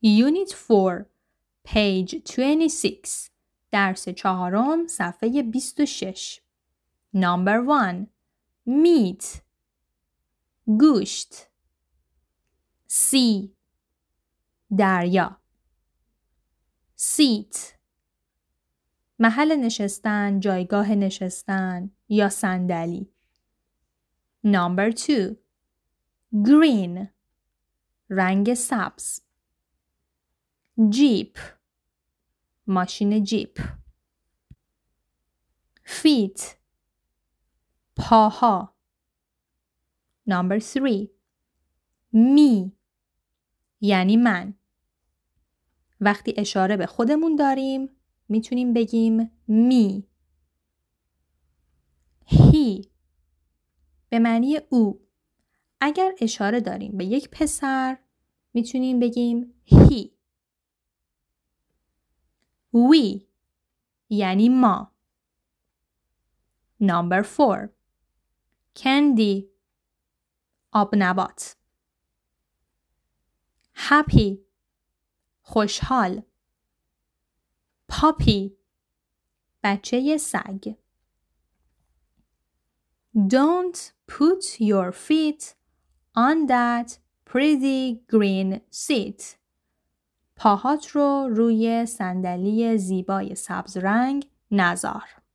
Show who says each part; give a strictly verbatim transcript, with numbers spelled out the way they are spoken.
Speaker 1: Unit four, page twenty-six. درس چهارم صفحه بیست و شش. Number one. Meat. گوشت. Sea. دریا. Seat. محل نشستن، جایگاه نشستن یا صندلی. Number two. Green. رنگ سبز. Jeep. ماشین جیپ. Feet. پاها. Number three. Me. یعنی من. وقتی اشاره به خودمون داریم میتونیم بگیم me. He. به معنی او. اگر اشاره داریم به یک پسر میتونیم بگیم he. We. یعنی ما. Number four. Candy. آب نبات. Happy. خوشحال. Puppy. بچه سگ. Don't put your feet on that pretty green seat. پاهات رو روی صندلی زیبای سبز رنگ نذار.